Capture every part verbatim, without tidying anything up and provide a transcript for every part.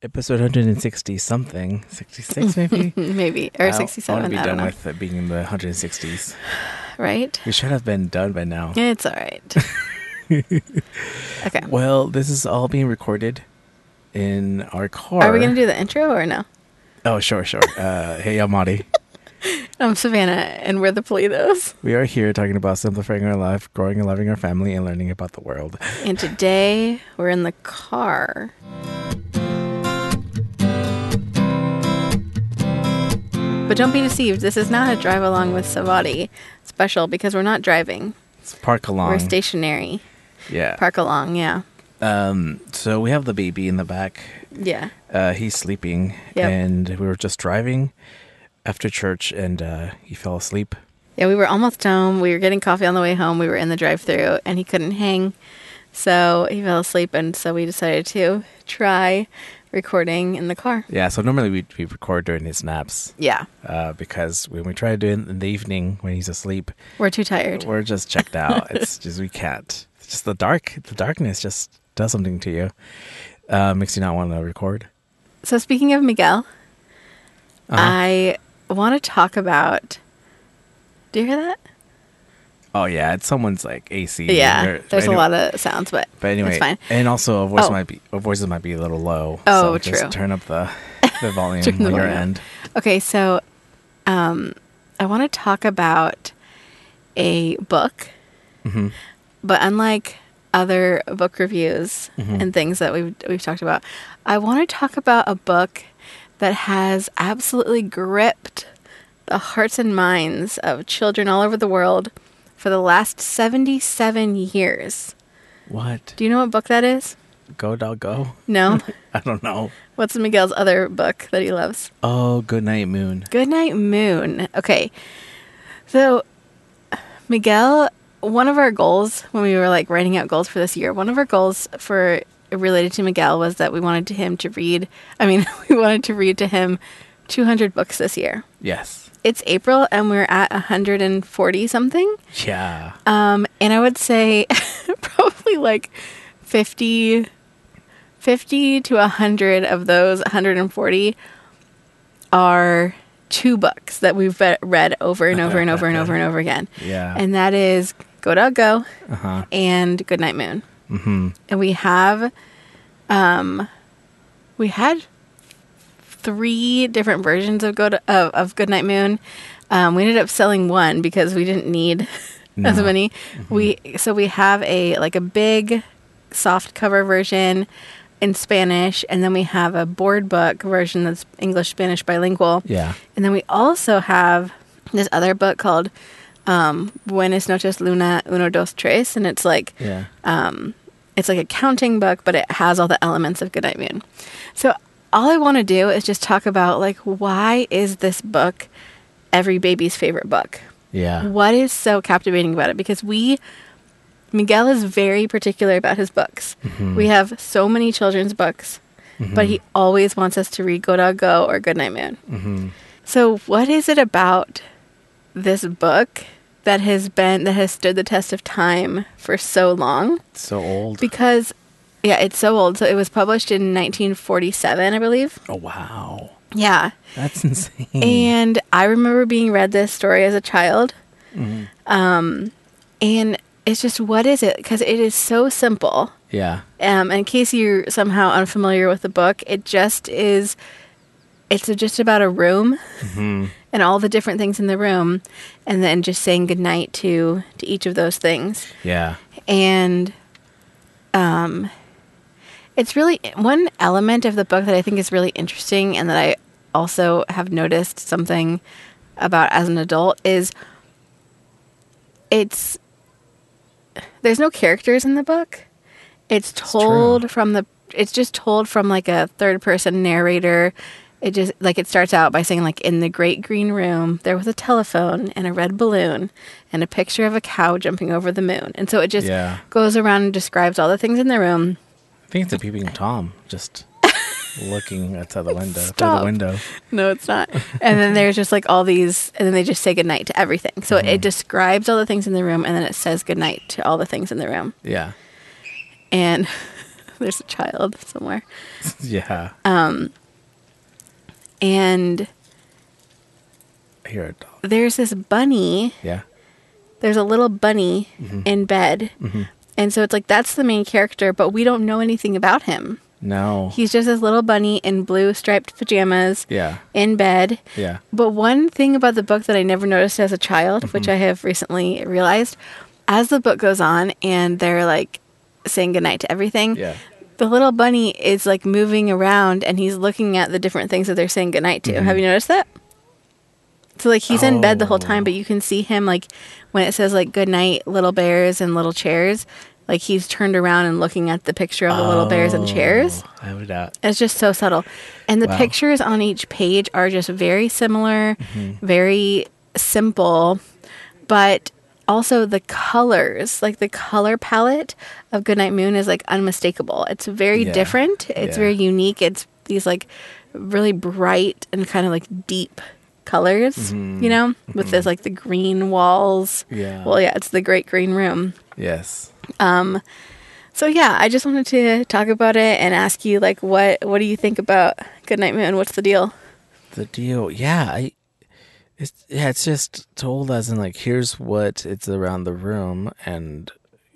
episode one hundred sixty something. sixty-six maybe? Maybe. Or I sixty-seven. I want to be I done don't know. with it being in the one hundred sixties. Right? We should have been done by now. It's all right. Okay. Well, this is all being recorded in our car. Are we going to do the intro or no? Oh, sure, sure. Uh, hey, I'm Marty. I'm Savannah, and we're the Politos. We are here talking about simplifying our life, growing and loving our family, and learning about the world. And today, we're in the car. But don't be deceived. This is not a drive along with Savati special because we're not driving. It's park along. We're stationary. Yeah. Park along, yeah. Um. So we have the baby in the back. Yeah. Uh, he's sleeping, Yep. and we were just driving after church, and uh, he fell asleep. Yeah, we were almost home. We were getting coffee on the way home. We were in the drive-thru, and he couldn't hang. So he fell asleep, and so we decided to try recording in the car. Yeah. So normally we we record during his naps. Yeah. Uh, because when we try to do it in the evening when he's asleep, We're too tired. we're just checked out. It's just we can't. It's just the dark. The darkness just does something to you. Uh, makes you not want to record. So speaking of Miguel, Uh-huh. I want to talk about... Do you hear that? Oh yeah, it's someone's like A C. Yeah, Or- there's anyway- a lot of sounds, but, But anyway, it's fine. and also our voice Oh. might be our voices might be a little low. Oh, so true. Just turn up the the volume Turn the on your volume up. end. Okay, so um, I want to talk about a book, hmm but unlike other book reviews Mhm. and things that we've we've talked about, I want to talk about a book that has absolutely gripped the hearts and minds of children all over the world for the last seventy-seven years. What? Do you know what book that is? Go dog go? No? I don't know. What's Miguel's other book that he loves? Oh, Good Night Moon. Goodnight Moon. Okay. So, Miguel, one of our goals when we were like writing out goals for this year, one of our goals for related to Miguel was that we wanted him to read, I mean, we wanted to read to him two hundred books this year. Yes. It's April and we're at one hundred forty something. Yeah. Um, and I would say probably like fifty, fifty to one hundred of those one hundred forty are two books that we've re- read over and over and over and over and over again. Yeah. And that is Go Dog Go Uh huh. and Goodnight Moon. Mm-hmm. And we have, um, we had three different versions of Go to, of, of Goodnight Moon. Um, we ended up selling one because we didn't need as No. many. We so we have a like a big soft cover version in Spanish, and then we have a board book version that's English Spanish bilingual. Yeah. And then we also have this other book called um, Buenas noches Luna uno dos tres, and it's like Yeah. um, it's like a counting book, but it has all the elements of Goodnight Moon. So all I want to do is just talk about like why is this book every baby's favorite book? Yeah. What is so captivating about it? Because we, Miguel is very particular about his books. Mhm. We have so many children's books, but he always wants us to read Go Dog Go or Goodnight Moon. Mm-hmm. So what is it about this book that has been, that has stood the test of time for so long? So old. Because, yeah, it's so old. So it was published in nineteen forty-seven, I believe. Oh wow. Yeah. That's insane. And I remember being read this story as a child. Mhm. Um, and it's just, what is it? Because it is so simple. Yeah. Um, in case you're somehow unfamiliar with the book, it just is, it's just about a room Mm-hmm. and all the different things in the room, and then just saying goodnight to, to each of those things. Yeah. And um, it's really one element of the book that I think is really interesting and that I also have noticed something about as an adult is it's there's no characters in the book. It's told true. from the it's just told from like a third person narrator. It just like it starts out by saying like in the great green room there was a telephone and a red balloon and a picture of a cow jumping over the moon. And so it just Yeah. goes around and describes all the things in the room. I think it's a peeping Tom just looking outside the window. Through Stop. the window. No, it's not. And then there's just like all these, and then they just say goodnight to everything. So it describes all the things in the room, and then it says goodnight to all the things in the room. Yeah. And There's a child somewhere. Yeah. And I hear a dog. there's this bunny. Yeah. There's a little bunny in bed. And so it's like, that's the main character, but we don't know anything about him. No. He's just this little bunny in blue striped pajamas Yeah. in bed. Yeah. But one thing about the book that I never noticed as a child, which I have recently realized, as the book goes on and they're like saying goodnight to everything, Yeah. the little bunny is like moving around and he's looking at the different things that they're saying goodnight to. Have you noticed that? So like he's in bed the whole time, but you can see him like when it says like good night, little bears and little chairs, like he's turned around and looking at the picture of the little bears and chairs. I would not. It's just so subtle. And the Wow. pictures on each page are just very similar, very simple, but also the colors, like the color palette of Goodnight Moon is like unmistakable. It's very Yeah. different. It's Yeah. very unique. It's these like really bright and kind of like deep colors, you know, with this like the green walls. Yeah. Well, yeah, it's the Great Green Room. Yes. So yeah, I just wanted to talk about it and ask you like what what do you think about Goodnight Moon? What's the deal? The deal. Yeah. I. It's yeah. It's just told as in like here's what it's around the room, and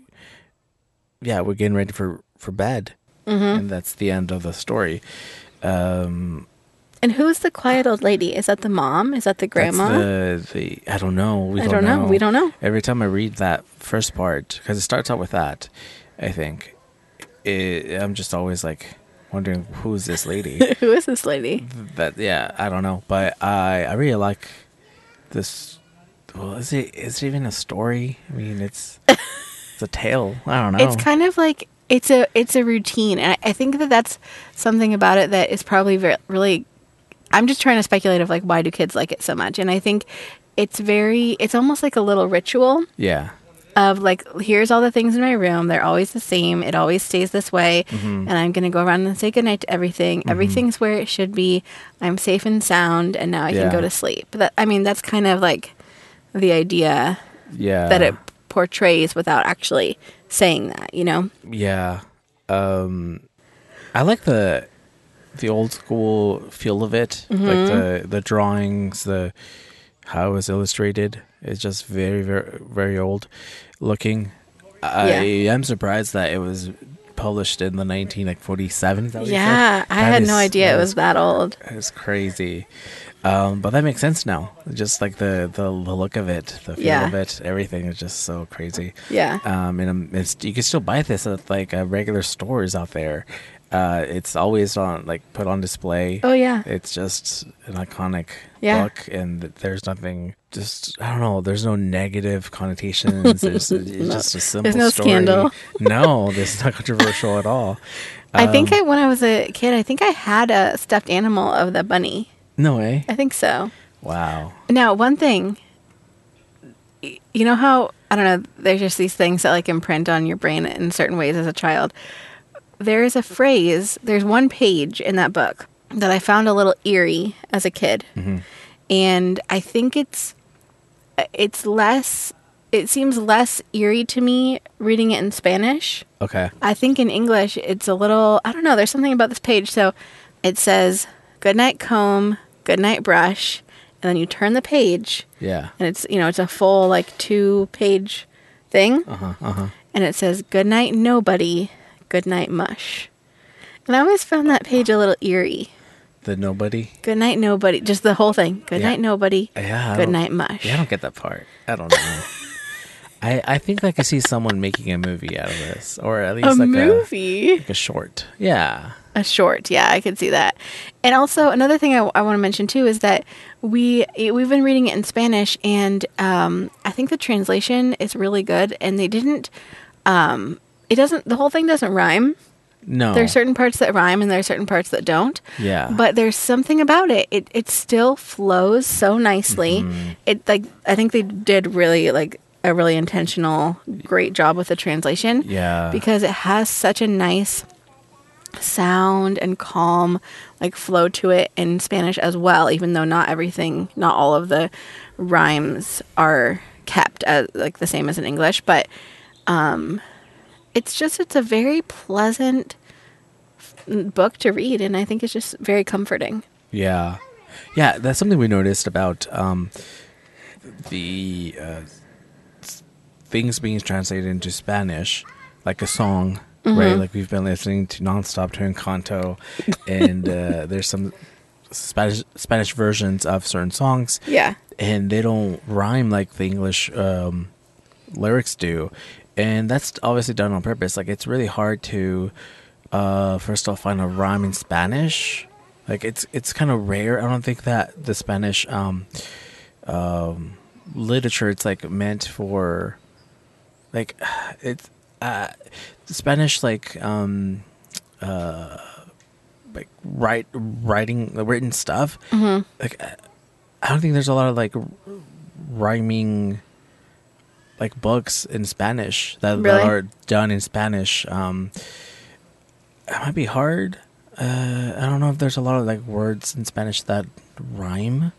yeah, we're getting ready for for bed, and that's the end of the story. Um, And who's the quiet old lady? Is that the mom? Is that the grandma? That's the, the I don't know. We I don't, don't know. We don't know. Every time I read that first part, because it starts out with that, I think it, I'm just always like wondering who's this lady. Who is this lady? That yeah, I don't know, but I I really like this. Well, is it is it even a story? I mean, it's it's a tale. I don't know. It's kind of like it's a it's a routine, and I, I think that that's something about it that is probably very, really. I'm just trying to speculate of like why do kids like it so much, and I think it's very it's almost like a little ritual yeah. of like here's all the things in my room. They're always the same. It always stays this way, and I'm gonna go around and say goodnight to everything. Everything's where it should be. I'm safe and sound, and now I Yeah. can go to sleep. But that, I mean, that's kind of like the idea Yeah. that it portrays without actually saying that, you know? Yeah. Um, I like the the old school feel of it, Mm-hmm. like the the drawings, the how it was illustrated. It's just very very very old looking. I am surprised that it was published in the nineteen like forty-seven. Is that what you said? Yeah, I That had is- no idea that it is was that old. It's crazy. Um, but that makes sense now. Just like the, the, the look of it, the feel Yeah. of it, everything is just so crazy. Yeah. Um, and um, it's, you can still buy this at like uh, regular stores out there. Uh, it's always on like put on display. Oh, yeah. It's just an iconic Yeah. book, and there's nothing. Just I don't know. There's no negative connotations. There's it's just a simple There's no story. scandal. No, this is not controversial at all. I think Um, I, when I was a kid, I think I had a stuffed animal of the bunny. No way. I think so. Wow. Now, one thing, y- you know how, I don't know, there's just these things that like imprint on your brain in certain ways as a child. There is a phrase, there's one page in that book that I found a little eerie as a kid. And I think it's, it's less, it seems less eerie to me reading it in Spanish. Okay. I think in English it's a little, I don't know, there's something about this page. So it says, good night comb, good night brush, and then you turn the page Yeah. and it's, you know, it's a full like two page thing. Uh huh. Uh huh. And it says, good night nobody, good night mush. And I always found that page a little eerie. The nobody. Good night nobody, just the whole thing. Good Yeah. night nobody, Yeah. I good don't- night mush. Yeah, I don't get that part. I don't know. I I think I could see someone making a movie out of this, or at least A like movie? a like a short. Yeah. A short, yeah, I could see that. And also another thing I, I want to mention too is that we we've been reading it in Spanish, and um, I think the translation is really good. And they didn't, um, it doesn't, the whole thing doesn't rhyme. No. There are certain parts that rhyme, and there are certain parts that don't. Yeah. But there's something about it. It it still flows so nicely. Mm-hmm. It like I think they did really like a really intentional, great job with the translation. Yeah. Because it has such a nice sound and calm like flow to it in Spanish as well, even though not everything, not all of the rhymes are kept as like the same as in English, but um it's just it's a very pleasant book to read, and I think it's just very comforting. Yeah. Yeah, that's something we noticed about um, the uh, things being translated into Spanish, like a song, mm-hmm. right? Like we've been listening to nonstop to Encanto, and uh, there's some Spanish Spanish versions of certain songs. Yeah. And they don't rhyme like the English um, lyrics do. And that's obviously done on purpose. Like, it's really hard to, uh, first off, find a rhyme in Spanish. Like, it's it's kind of rare. I don't think that the Spanish um, um, literature, it's, like, meant for, like, it's, uh, Spanish, like, um, uh, like, write, writing, written stuff. Mm-hmm. Like, I don't think there's a lot of, like, rhyming, like, books in Spanish that, really? that are done in Spanish. Um, it might be hard. Uh, I don't know if there's a lot of, like, words in Spanish that rhyme.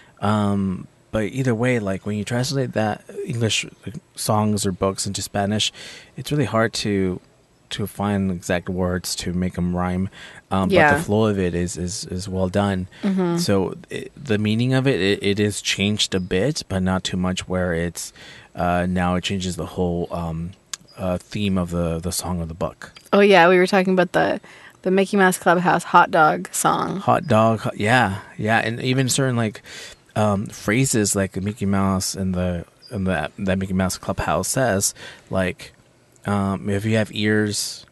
Um, but either way, like, when you translate that English like, songs or books into Spanish, it's really hard to to find exact words to make them rhyme. Um, yeah. But the flow of it is, is, is well done. Mm-hmm. So it, the meaning of it, it, it is changed a bit, but not too much where it's, uh, now it changes the whole um, uh, theme of the, the song of the book. Oh, yeah. We were talking about the, the Mickey Mouse Clubhouse hot dog song. Hot dog. Yeah. Yeah. And even certain like um, phrases like the Mickey Mouse and the, and the, that Mickey Mouse Clubhouse says, like, um, if you have ears,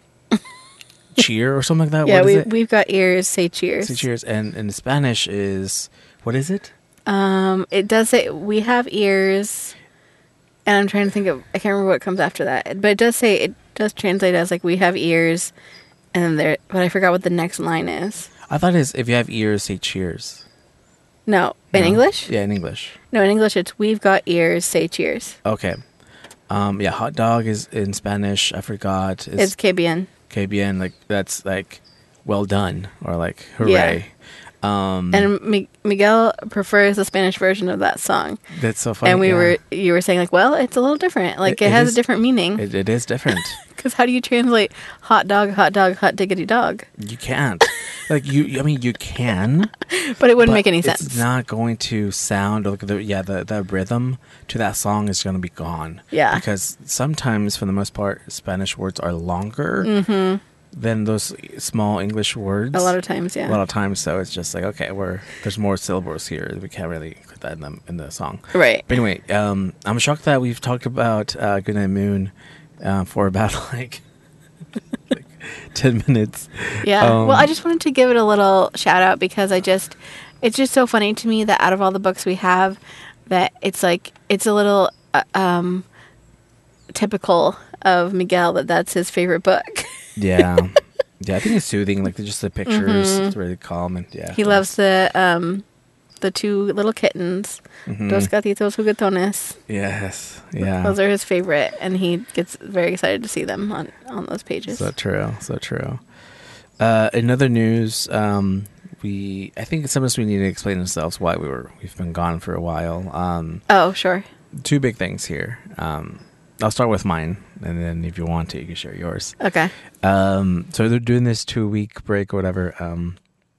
cheer or something like that. Yeah, what is we, it? we've got ears, say cheers. Say cheers. And in Spanish is, what is it? Um, it does say, we have ears, and I'm trying to think of, I can't remember what comes after that, but it does say, it does translate as like, we have ears, and then there, but I forgot what the next line is. I thought it's, if you have ears, say cheers. No, in No? English? Yeah, in English. No, in English it's, we've got ears, say cheers. Okay. Um, yeah, hot dog is in Spanish. I forgot. It's, it's que bien. Que bien, like that's like well done or like hooray. Yeah. Um, and Mi- Miguel prefers the Spanish version of that song. That's so funny. And we yeah. were, you were saying like, well, it's a little different. Like it, it, it has is, a different meaning. It, it is different. Because how do you translate hot dog, hot dog, hot diggity dog? You can't. Like you, I mean, you can, but it wouldn't but make any sense. It's not going to sound like the yeah the the rhythm to that song is going to be gone. Yeah, because sometimes, for the most part, Spanish words are longer mm-hmm. than those small English words. A lot of times, yeah. A lot of times, so it's just like okay, we're there's more syllables here. We can't really put that in the in the song, right? But anyway, um, I'm shocked that we've talked about uh, Goodnight Moon uh, for about like. like ten minutes. Yeah. Um, well, I just wanted to give it a little shout out because I just, it's just so funny to me that out of all the books we have, that it's like, it's a little uh, um, typical of Miguel that that's his favorite book. Yeah. Yeah, I think it's soothing. Like, just the pictures, mm-hmm. it's really calm. And yeah. He loves the um, the two little kittens, mm-hmm. Dos Gatitos Juguetones. Yes. Yeah. Those are his favorite, and he gets very excited to see them on, on those pages. So true. So true. Uh, in other news, um, we I think sometimes we need to explain ourselves why we were we've been gone for a while. Um, oh, sure. Two big things here. Um, I'll start with mine, and then if you want to, you can share yours. Okay. Um, so they're doing this two week break or whatever. Um,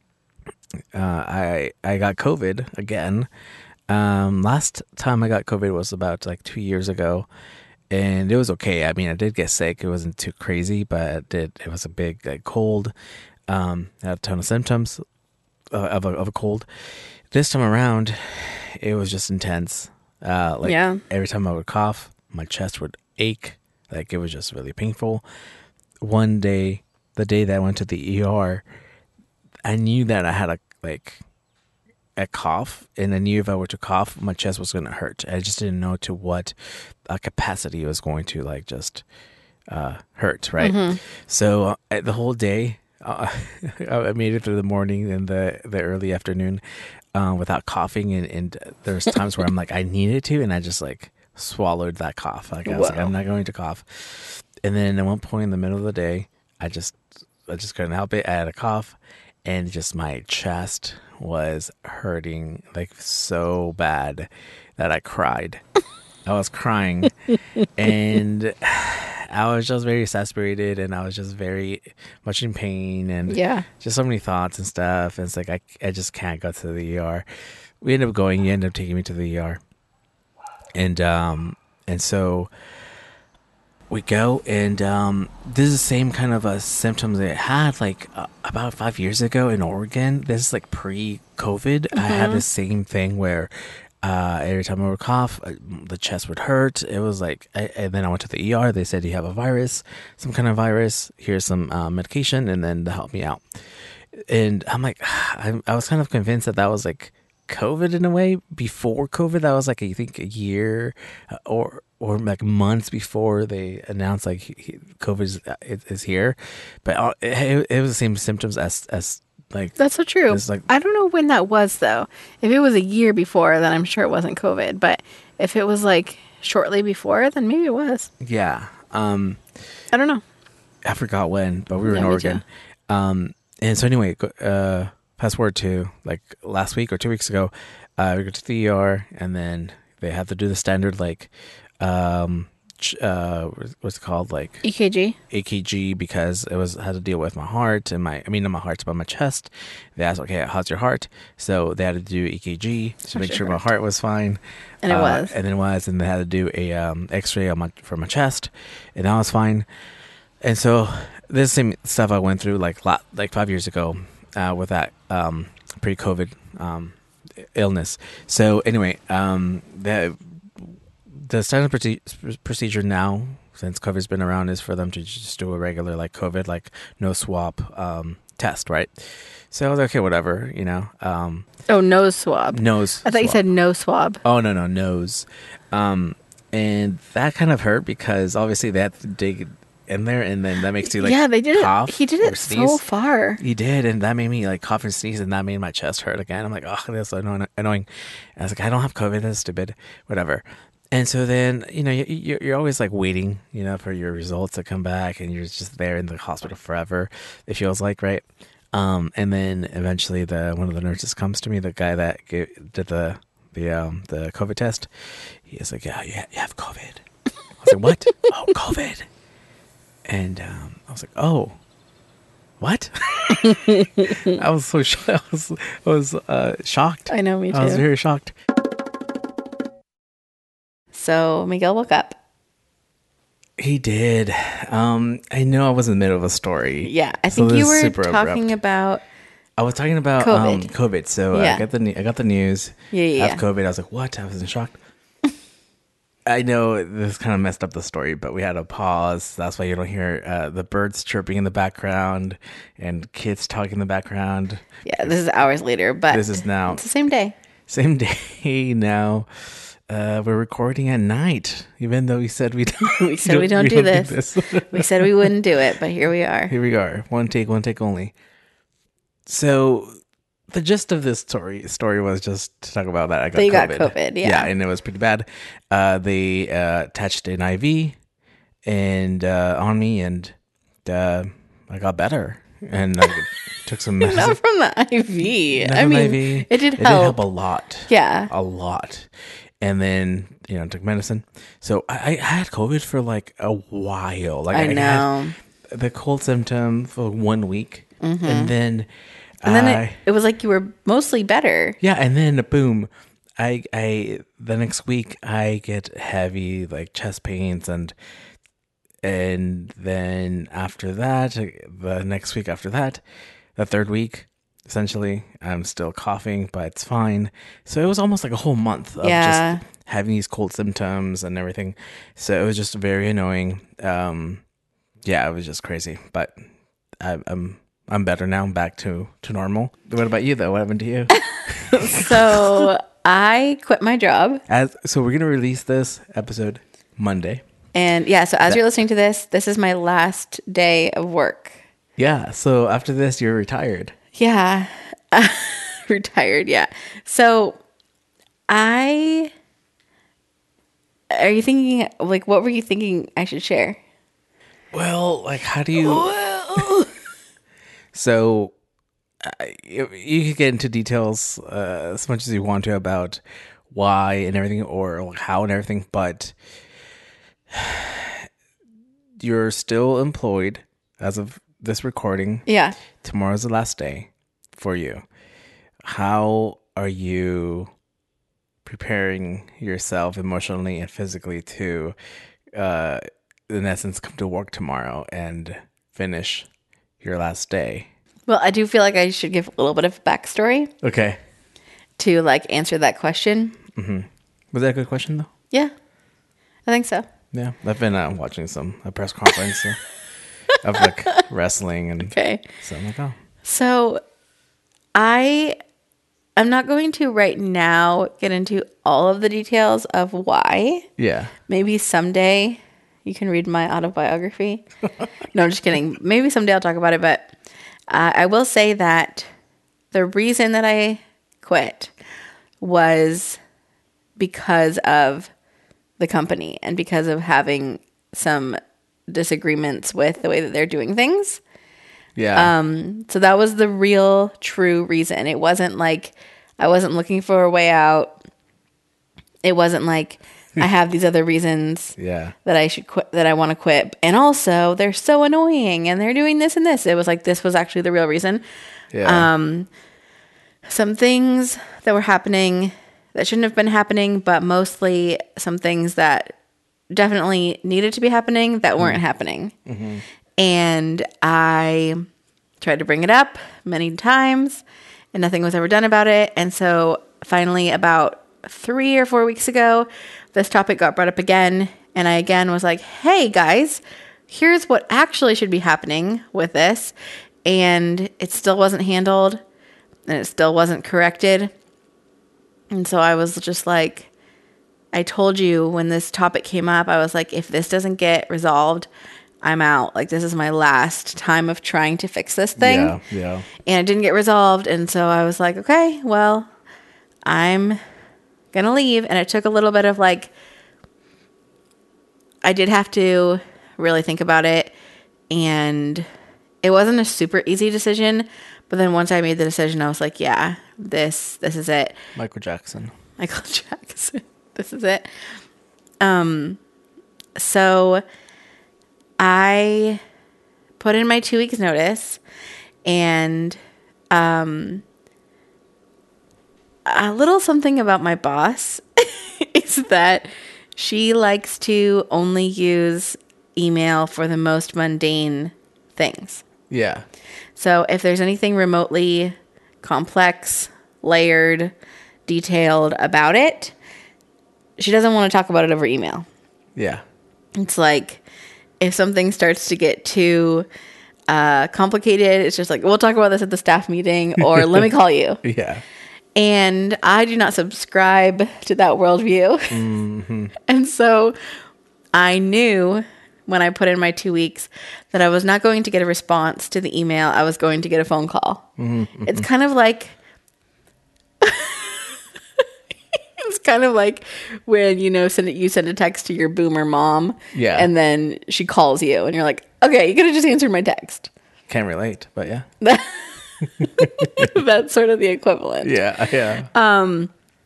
uh, I I got COVID again. Um, last time I got COVID was about like two years ago, and it was okay. I mean, I did get sick. It wasn't too crazy, but it did. It was a big like, cold. Um, had a ton of symptoms uh, of a of a cold. This time around, it was just intense. Uh, like yeah. every time I would cough, my chest would ache. Like it was just really painful. One day, the day that I went to the E R, I knew that I had a like a cough, and I knew if I were to cough, my chest was going to hurt. I just didn't know to what uh, capacity it was going to like just uh, hurt, right? Mm-hmm. So uh, the whole day, uh, I made it through the morning and the the early afternoon uh, without coughing, and, and there's times where I'm like I needed to, and I just like swallowed that cough. Like I was Whoa. like I'm not going to cough, and then at one point in the middle of the day, I just I just couldn't help it. I had a cough. And just my chest was hurting like so bad that I cried. I was crying. And I was just very exasperated, and I was just very much in pain, and Yeah. just so many thoughts and stuff. And it's like I, I just can't go to the E R. We ended up going. You ended up taking me to the E R, and um, and so we go, and um, this is the same kind of uh, symptoms that I had like uh, about five years ago in Oregon. This is like pre-COVID. Mm-hmm. I had the same thing where uh, every time I would cough, uh, the chest would hurt. It was like, I, and then I went to the E R. They said, you have a virus, some kind of virus. Here's some uh, medication, and then to help me out. And I'm like, I, I was kind of convinced that that was like COVID in a way. Before COVID, that was like, I think a year uh, or or like months before they announced like COVID is, is here. But it, it was the same symptoms as as like. That's so true. Like, I don't know when that was though. If it was a year before, then I'm sure it wasn't COVID. But if it was like shortly before, then maybe it was. Yeah. Um, I don't know. I forgot when, but we were yeah, in Oregon. Um, and so anyway, uh, fast forward to like last week or two weeks ago, uh, we go to the E R, and then they have to do the standard like. Um, uh, what's it called? Like E K G. E K G, because it was had to deal with my heart and my, I mean, not my heart, but my chest. They asked, okay, how's your heart? So they had to do E K G to make sure my heart was fine. And it uh, was. And it was. And they had to do a um, X-ray on my, for my chest, and that was fine. And so this same stuff I went through like lot, like five years ago uh, with that um, pre-COVID um, illness. So anyway, um, that. The standard proce- procedure now, since COVID's been around, is for them to just do a regular, like, COVID, like, no swab um, test, right? So I was like, okay, whatever, you know. Um, oh, nose swab. Nose I thought swab. you said no swab. Oh, no, no, nose. Um, and that kind of hurt because, obviously, they had to dig in there, and then that makes you, like, yeah, they did cough it. He did it sneeze. so far. He did, and that made me, like, cough and sneeze, and that made my chest hurt again. I'm like, oh, that's so annoying. annoying. I was like, I don't have COVID. That's stupid. Whatever. And so then, you know, you, you're always like waiting, you know, for your results to come back, and you're just there in the hospital forever. It feels like, right? Um, and then eventually, the one of the nurses comes to me, the guy that gave, did the the um, the COVID test. He is like, "Yeah, you have, you have COVID." I was like, "What? Oh, COVID!" And um, I was like, "Oh, what?" I was so shocked. I was, I was uh, shocked. I know, me too. I was very shocked. So Miguel woke up. He did. Um, I know I was in the middle of a story. Yeah, I so think you were super talking abrupt. about. I was talking about COVID. Um, COVID. So yeah. I got the ne- I got the news. Yeah, yeah. I have COVID. I was like, what? I was in shock. I know this kind of messed up the story, but we had a pause. That's why you don't hear uh, the birds chirping in the background and kids talking in the background. Yeah, this is hours later, but this is now it's the same day. Same day now. Uh, we're recording at night, even though we said we don't. we said we don't, we do, don't this. do this. We said we wouldn't do it, but here we are. Here we are. One take, one take only. So, the gist of this story story was just to talk about that I got that you COVID. got COVID, yeah. Yeah, and it was pretty bad. Uh, they uh, attached an I V and uh, on me, and uh, I got better. And I took some medicine. Not from the I V. Not I from mean, I V. it did help. It did help a lot. Yeah. A lot. And then, you know, took medicine. So I, I had COVID for like a while. Like I, I know. Had the cold symptom for one week. Mm-hmm. And then And then I, it, it was like you were mostly better. Yeah, and then boom. I I the next week I get heavy like chest pains, and and then after that, the next week after that, the third week, essentially, I'm still coughing, but it's fine. So it was almost like a whole month of Yeah. just having these cold symptoms and everything. So it was just very annoying. Um, yeah, it was just crazy. But I, I'm I'm better now. I'm back to, to normal. What about you, though? What happened to you? So I quit my job. As so, we're gonna release this episode Monday. And yeah, so as That- you're listening to this, this is my last day of work. Yeah. So after this, you're retired. Yeah. Retired, yeah. So I are you thinking like what were you thinking I should share? Well, like, how do you? Well, So uh, you, you could get into details uh, as much as you want to about why and everything, or how and everything, but you're still employed as of this recording. Yeah. Tomorrow's the last day for you. How are you preparing yourself emotionally and physically to, uh, in essence, come to work tomorrow and finish your last day? Well, I do feel like I should give a little bit of backstory Okay. to like answer that question. Mm-hmm. Was that a good question though? Yeah, I think so. Yeah, I've been uh, watching some a press conference uh, of like wrestling and Okay. so I'm like, oh, So I I'm not going to right now get into all of the details of why. yeah, Maybe someday you can read my autobiography. No, I'm just kidding. Maybe someday I'll talk about it, but uh, I will say that the reason that I quit was because of the company and because of having some disagreements with the way that they're doing things. yeah, Um, so that was the real true reason. It wasn't like I wasn't looking for a way out. It wasn't like I have these other reasons yeah, that I should quit, that I want to quit. And also they're so annoying and they're doing this and this. It was like, this was actually the real reason. yeah, Um, some things that were happening that shouldn't have been happening, but mostly some things that definitely needed to be happening that weren't mm. happening. Mm-hmm. And I tried to bring it up many times and nothing was ever done about it. And so finally about three or four weeks ago, this topic got brought up again. And I again was like, hey guys, here's what actually should be happening with this. And it still wasn't handled and it still wasn't corrected. And so I was just like, I told you when this topic came up, I was like, if this doesn't get resolved, I'm out. Like, this is my last time of trying to fix this thing. yeah, yeah. And it didn't get resolved. And so I was like, okay, well, I'm going to leave. And it took a little bit of like, I did have to really think about it. And it wasn't a super easy decision. But then once I made the decision, I was like, yeah, this, this is it. Michael Jackson. Michael Jackson. This is it. Um, so I put in my two weeks notice and, um, a little something about my boss is that she likes to only use email for the most mundane things. Yeah. So if there's anything remotely complex, layered, detailed about it, she doesn't want to talk about it over email. Yeah. It's like if something starts to get too uh, complicated, it's just like, we'll talk about this at the staff meeting or let me call you. Yeah. And I do not subscribe to that worldview. Mm-hmm. And so I knew when I put in my two weeks that I was not going to get a response to the email. I was going to get a phone call. Mm-hmm. It's kind of like... It's kind of like when, you know, send it, you send a text to your boomer mom. Yeah. And then she calls you and you're like, okay, you could have just answered my text. Can't relate, but yeah. That's sort of the equivalent. Yeah, yeah. Um.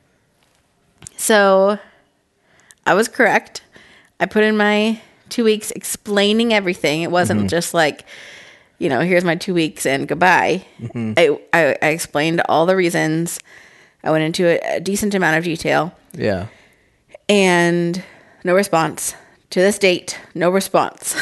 So I was correct. I put in my two weeks explaining everything. It wasn't mm-hmm. just like, you know, here's my two weeks and goodbye. Mm-hmm. I, I, I explained all the reasons. I went into a, a decent amount of detail. Yeah. And no response. To this date, no response.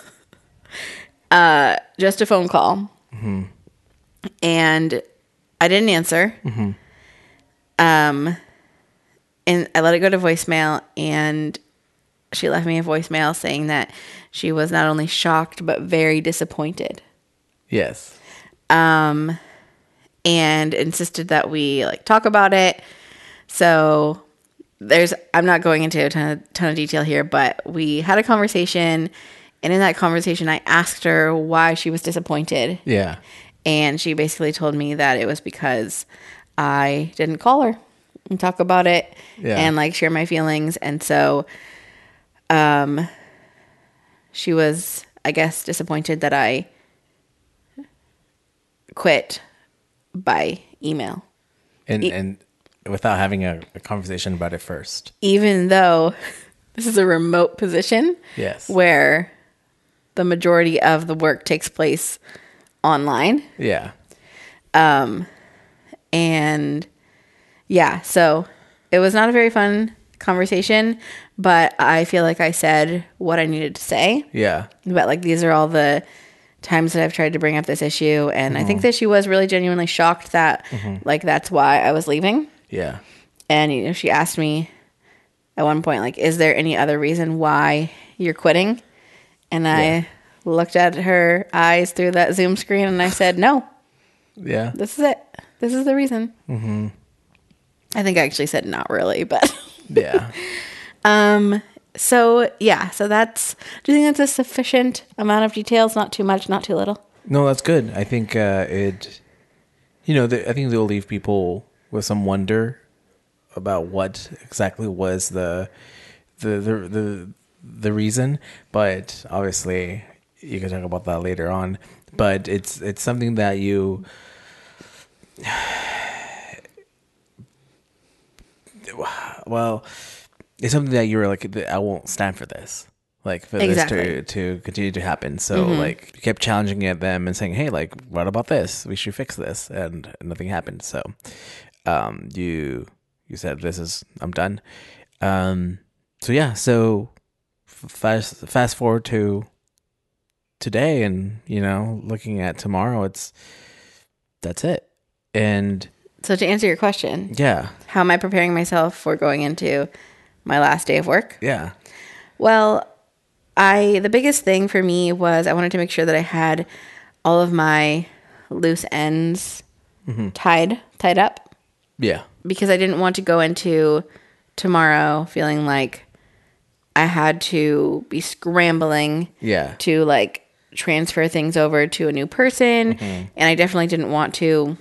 uh, just a phone call. Mm-hmm. And I didn't answer. Mm-hmm. Um, and I let it go to voicemail, and she left me a voicemail saying that she was not only shocked, but very disappointed. Yes. Um... And insisted that we like talk about it. So there's, I'm not going into a ton of, ton of detail here, but we had a conversation. And in that conversation, I asked her why she was disappointed. Yeah. And she basically told me that it was because I didn't call her and talk about it yeah. and like share my feelings. And so, um, she was, I guess, disappointed that I quit by email. And e- and without having a, a conversation about it first. Even though this is a remote position. Yes. Where the majority of the work takes place online. Yeah. Um, and yeah, so it was not a very fun conversation, but I feel like I said what I needed to say. Yeah. But like, these are all the times that I've tried to bring up this issue. And mm-hmm. I think that she was really genuinely shocked that mm-hmm. like, that's why I was leaving. Yeah. And, you know, she asked me at one point, like, is there any other reason why you're quitting? And I yeah. looked at her eyes through that Zoom screen and I said, no. Yeah. This is it. This is the reason. Mm-hmm. I think I actually said not really, but. Yeah. Um, so yeah, so that's, do you think that's a sufficient amount of details? Not too much, not too little? No, that's good. I think, uh, it, you know, the, I think they'll leave people with some wonder about what exactly was the, the, the, the, the reason, but obviously you can talk about that later on, but it's, it's something that you, well, it's something that you were like, I won't stand for this. Like for exactly. this to, to continue to happen. So mm-hmm. like you kept challenging at them and saying, hey, like, what about this? We should fix this. And nothing happened. So um, you you said, this is, I'm done. Um, so yeah, so fast fast forward to today and, you know, looking at tomorrow, it's, that's it. And so to answer your question, yeah, how am I preparing myself for going into my last day of work? Yeah. Well, I, the biggest thing for me was I wanted to make sure that I had all of my loose ends mm-hmm. tied, tied up. Yeah. Because I didn't want to go into tomorrow feeling like I had to be scrambling yeah. to like transfer things over to a new person. Mm-hmm. And I definitely didn't want to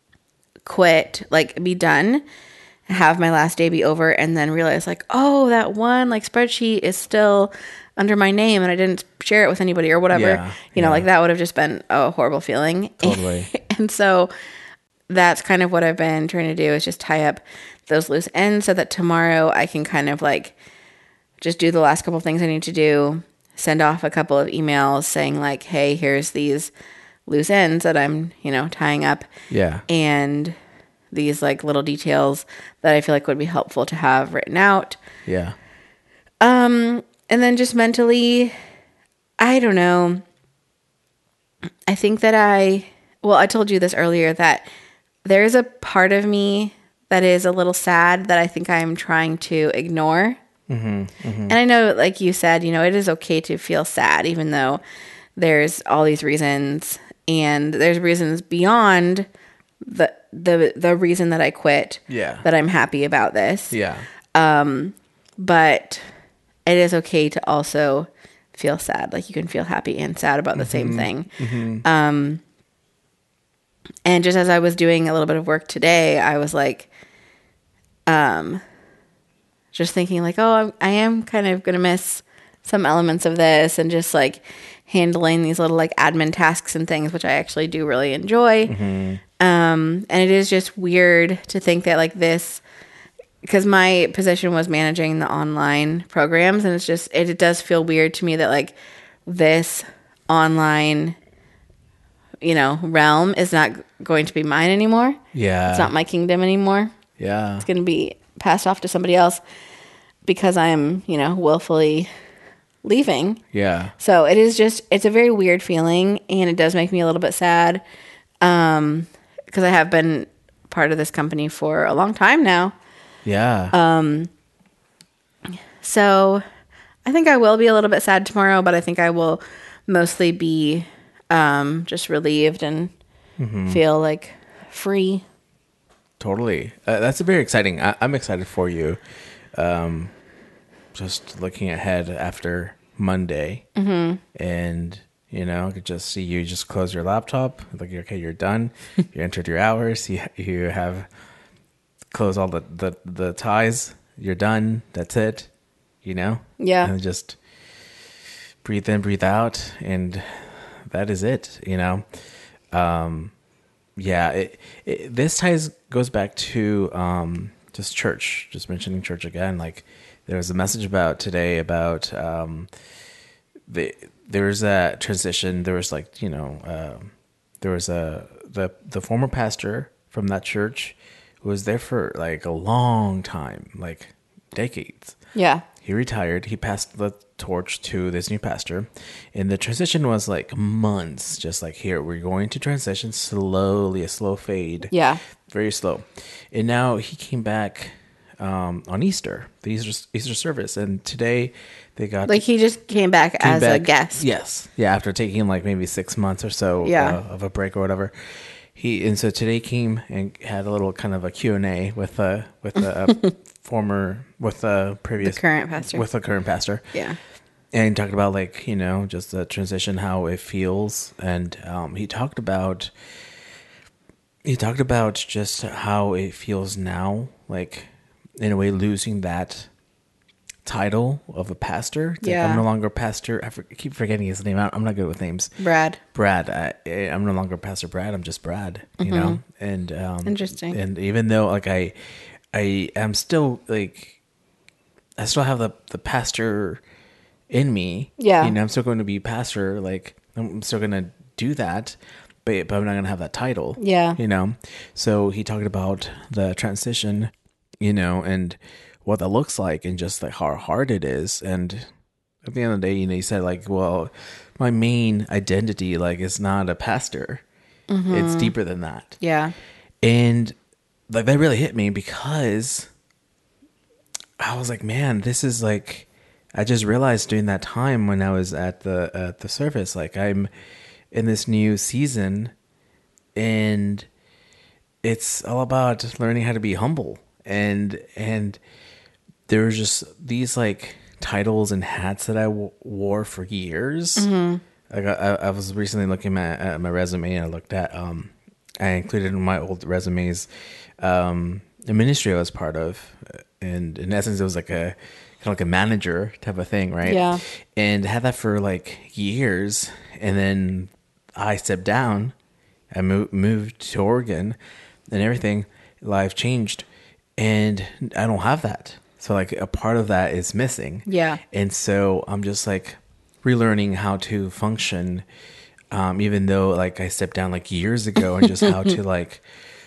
quit, like be done, have my last day be over, and then realize like, oh, that one like spreadsheet is still under my name and I didn't share it with anybody or whatever. Yeah, you know, yeah. like that would have just been a horrible feeling. Totally. And so that's kind of what I've been trying to do, is just tie up those loose ends so that tomorrow I can kind of like just do the last couple of things I need to do, send off a couple of emails saying like, hey, here's these loose ends that I'm, you know, tying up. Yeah. And these like little details that I feel like would be helpful to have written out. Yeah. Um, and then just mentally, I don't know. I think that I, well, I told you this earlier, that there is a part of me that is a little sad that I think I'm trying to ignore. Mm-hmm, mm-hmm. And I know, like you said, you know, it is okay to feel sad, even though there's all these reasons, and there's reasons beyond the the the reason that I quit. Yeah. That I'm happy about this. Yeah. Um, but it is okay to also feel sad. Like you can feel happy and sad about the mm-hmm. same thing. Mm-hmm. Um, and just as I was doing a little bit of work today, I was like, um, just thinking like, oh, I'm, I am kind of going to miss some elements of this, and just like handling these little like admin tasks and things, which I actually do really enjoy. Mm-hmm. Um, and it is just weird to think that like this, because my position was managing the online programs, and it's just, it, it does feel weird to me that like this online, you know, realm is not going to be mine anymore. Yeah. It's not my kingdom anymore. Yeah. It's going to be passed off to somebody else because I'm, you know, willfully leaving. Yeah. So it is just, it's a very weird feeling, and it does make me a little bit sad. Um, because I have been part of this company for a long time now. Yeah. Um, so I think I will be a little bit sad tomorrow, but I think I will mostly be, um, just relieved and mm-hmm. feel like free. Totally. Uh, that's very exciting. I- I'm excited for you. Um, just looking ahead after Monday, mm-hmm. and you know, I could just see you just close your laptop. Like, okay, you're done. You entered your hours. You you have close all the, the, the ties. You're done. That's it. You know? Yeah. And just breathe in, breathe out, and that is it. You know? Um, yeah. It, it, this ties goes back to um, just church. Just mentioning church again. Like, there was a message about today about um, the there was a transition. There was like, you know, um, there was a the the former pastor from that church who was there for like a long time, like decades. Yeah. He retired. He passed the torch to this new pastor, and the transition was like months. Just like, here, we're going to transition slowly, a slow fade. Yeah. Very slow. And now he came back um, on Easter, the Easter Easter service, and today they got Like he just came back came as back- a guest. Yes, yeah, after taking like maybe six months or so Yeah. uh, of a break or whatever. He and so today came and had a little kind of a Q and A with a with a former with a previous The current pastor. with the current pastor. Yeah. And he talked about like, you know, just the transition, how it feels, and um, he talked about he talked about just how it feels now, like in a way losing that title of a pastor. It's Yeah. like, I'm no longer pastor. I, for, I keep forgetting his name. I, I'm not good with names. Brad. Brad. I, I'm no longer Pastor Brad. I'm just Brad. You know, and um, Interesting. And even though like I, I am still like, I still have the the pastor in me. Yeah. You know, I'm still going to be pastor. Like I'm still going to do that, but but I'm not going to have that title. Yeah. You know, so he talked about the transition, you know, and what that looks like, and just like how hard it is. And at the end of the day, you know, he said like, well, my main identity like is not a pastor. It's deeper than that. Yeah. And like that really hit me, because I was like, man, this is like, I just realized during that time when I was at the at the service, like I'm in this new season, and it's all about learning how to be humble. And and there was just these like titles and hats that I w- wore for years. Mm-hmm. Like I, I was recently looking at, at my resume, and I looked at um I included in my old resumes um the ministry I was part of, and in essence it was like a kind of like a manager type of thing, right? Yeah. And had that for like years, and then I stepped down. I moved moved to Oregon, and everything, life changed, and I don't have that. So like a part of that is missing. Yeah. And so I'm just like relearning how to function, um, even though like I stepped down like years ago, and just how to like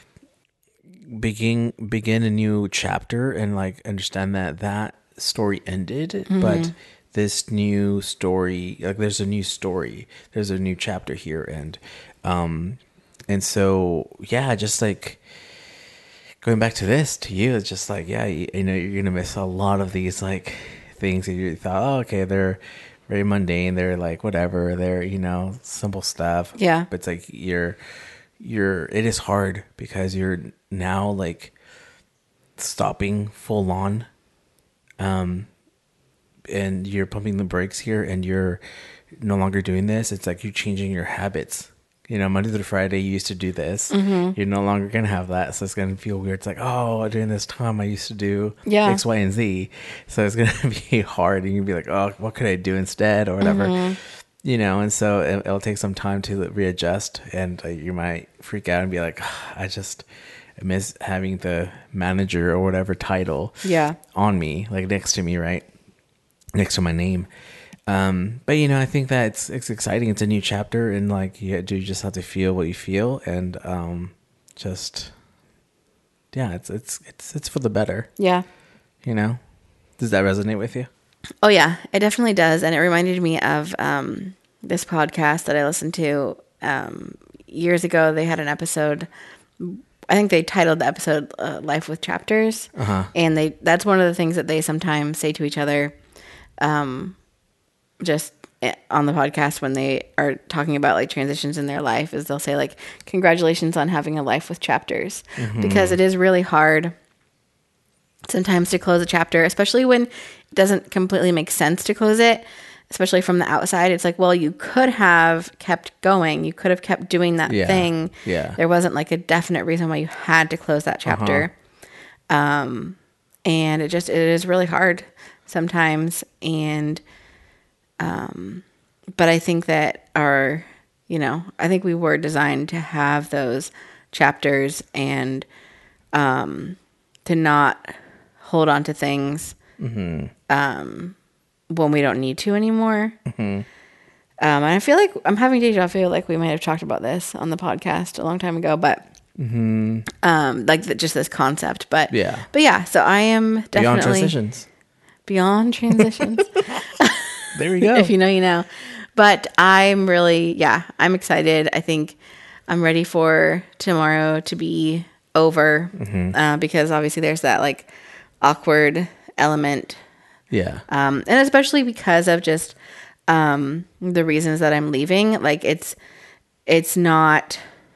begin begin a new chapter, and like understand that that story ended, mm-hmm. but this new story, like there's a new story, there's a new chapter here, and um, and so yeah, just like. Going back to this, to you, it's just like, yeah, you, you know, you're going to miss a lot of these, like, things that you thought, oh, okay, they're very mundane. They're, like, whatever. They're, you know, simple stuff. Yeah. But it's like, you're, you're, it is hard, because you're now, like, stopping full on. Um, and you're pumping the brakes here, and you're no longer doing this. It's like you're changing your habits. You know, Monday through Friday, you used to do this. Mm-hmm. You're no longer going to have that. So it's going to feel weird. It's like, oh, during this time, I used to do yeah. X, Y, and Z. So it's going to be hard. And you'll be like, oh, what could I do instead, or whatever. Mm-hmm. You know, and so it, it'll take some time to readjust. And uh, you might freak out and be like, oh, I just I miss having the manager or whatever title yeah. on me, like next to me, right? Next to my name. Um, but you know, I think that it's it's exciting. It's a new chapter, and like you do just have to feel what you feel, and um, just yeah, it's it's it's it's for the better. Yeah. You know, does that resonate with you? Oh yeah, it definitely does, and it reminded me of um, this podcast that I listened to um, years ago. They had an episode. I think they titled the episode uh, "Life with Chapters," uh-huh. and they that's one of the things that they sometimes say to each other. Um, just on the podcast when they are talking about like transitions in their life, is they'll say like, congratulations on having a life with chapters, mm-hmm. because it is really hard sometimes to close a chapter, especially when it doesn't completely make sense to close it, especially from the outside. It's like, well, you could have kept going. You could have kept doing that yeah. thing. Yeah. There wasn't like a definite reason why you had to close that chapter. Uh-huh. Um, and it just, it is really hard sometimes. And, Um, but I think that our, you know, I think we were designed to have those chapters, and, um, to not hold on to things, mm-hmm. um, when we don't need to anymore. Mm-hmm. Um, and I feel like I'm having deja vu, like we might have talked about this on the podcast a long time ago, but Mm-hmm. um, like the, just this concept. But Yeah. but yeah, so I am definitely Beyond transitions. Beyond transitions. There we go. If you know, you know. But I'm really, yeah, I'm excited. I think I'm ready for tomorrow to be over Mm-hmm. uh, because obviously there's that like awkward element. Yeah. Um, and especially because of just um, the reasons that I'm leaving. Like it's, it's not,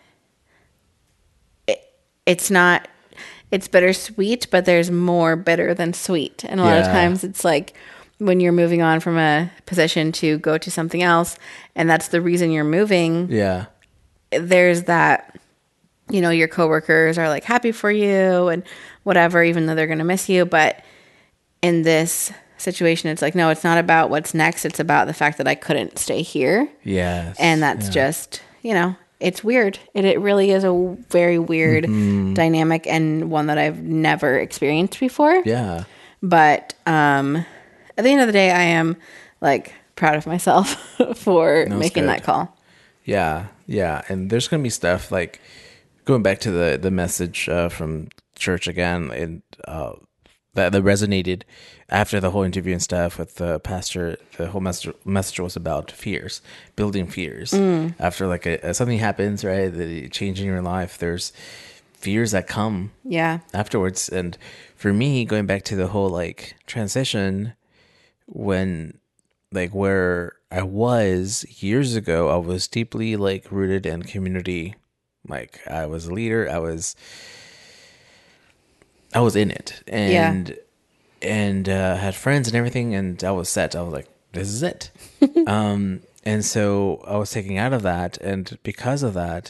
it, it's not, it's bittersweet, but there's more bitter than sweet. And a lot of Yeah. times it's like, when you're moving on from a position to go to something else, and that's the reason you're moving, Yeah. there's that, you know, your coworkers are like happy for you and whatever, even though they're going to miss you. But in this situation, it's like, no, it's not about what's next. It's about the fact that I couldn't stay here. Yes. And that's Yeah. just, you know, it's weird. It, it really is a very weird Mm-hmm. dynamic and one that I've never experienced before. Yeah. But, um, at the end of the day, I am like proud of myself for That was making good. that call. Yeah, yeah, and there's gonna be stuff like going back to the the message uh, from church again, and uh, that that resonated after the whole interview and stuff with the pastor. The whole message message was about fears, building fears. After like a, something happens, right, the change in your life, there's fears that come Yeah. afterwards. And for me, going back to the whole like transition, when like where I was years ago, I was deeply like rooted in community. Like I was a leader. I was, I was in it, and and uh, had friends and everything, and I was set. I was like, this is it. um, and so I was taken out of that, and because of that,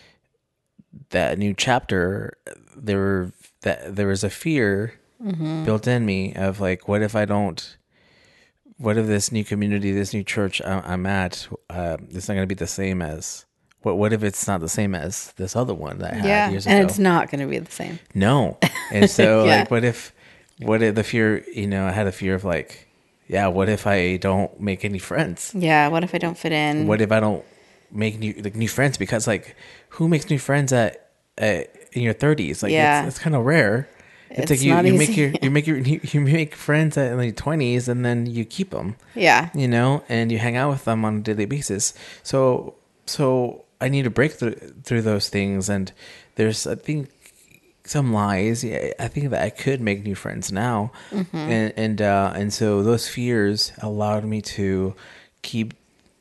that new chapter, there were that there was a fear built in me of like, what if I don't? What if this new community, this new church I- I'm at, uh, it's not going to be the same as what? What if it's not the same as this other one that I had Yeah. years And ago? it's not going to be the same. No, and so Yeah. like, what if? What if the fear? You know, I had a fear of like, yeah, what if I don't make any friends? Yeah. What if I don't fit in? What if I don't make new like new friends? Because like, who makes new friends at, at in your thirties? Like, Yeah. it's, it's kind of rare. It's, It's like you, not you easy. make your you make your you, you make friends at like twenties, and then you keep them. Yeah. You know, and you hang out with them on a daily basis. So so I need to break through through those things. And there's I think some lies. Yeah, I think that I could make new friends now, Mm-hmm. and and uh, and so those fears allowed me to keep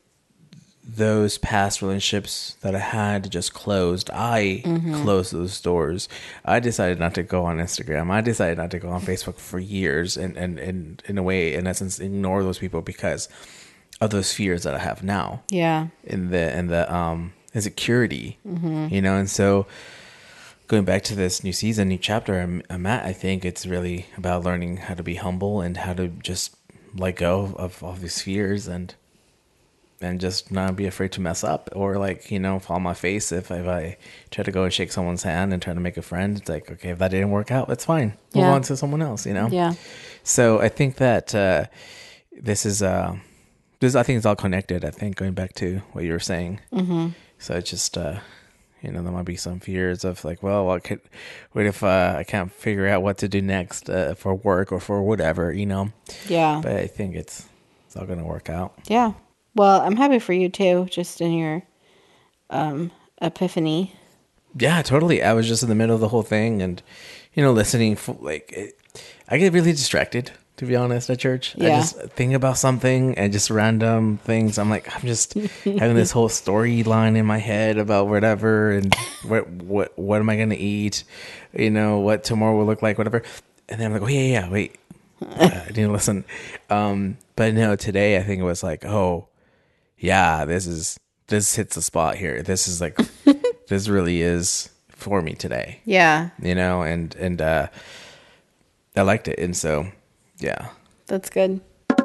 those past relationships that I had just closed. I Mm-hmm. closed those doors. I decided not to go on Instagram. I decided not to go on Facebook for years, and and, and in a way, in essence, ignore those people because of those fears that I have now. Yeah. In the in the um insecurity, Mm-hmm. you know, and so going back to this new season, new chapter I'm, I'm at, I think it's really about learning how to be humble and how to just let go of all these fears and and just not be afraid to mess up or like, you know, fall on my face if, if I try to go and shake someone's hand and try to make a friend. It's like, okay, if that didn't work out, it's fine. Move Yeah. on to someone else, you know? Yeah. So I think that uh, this is, uh, this I think it's all connected, I think, going back to what you were saying. Mm-hmm. So it's just, uh, you know, there might be some fears of like, well, what, could, what if uh, I can't figure out what to do next uh, for work or for whatever, you know? Yeah. But I think it's it's all going to work out. Yeah. Well, I'm happy for you too, just in your um, epiphany. Yeah, totally. I was just in the middle of the whole thing and, you know, listening. For, like, it, I get really distracted, to be honest, at church. I Yeah. just think about something and just random things. I'm like, I'm just having this whole storyline in my head about whatever and what what what am I going to eat, you know, what tomorrow will look like, whatever. And then I'm like, oh, yeah, yeah, wait. Uh, I didn't listen. Um, but no, today I think it was like, oh, yeah, this is this hits the spot here. This is like this really is for me today, Yeah. you know, and and uh, I liked it, and so yeah. That's good.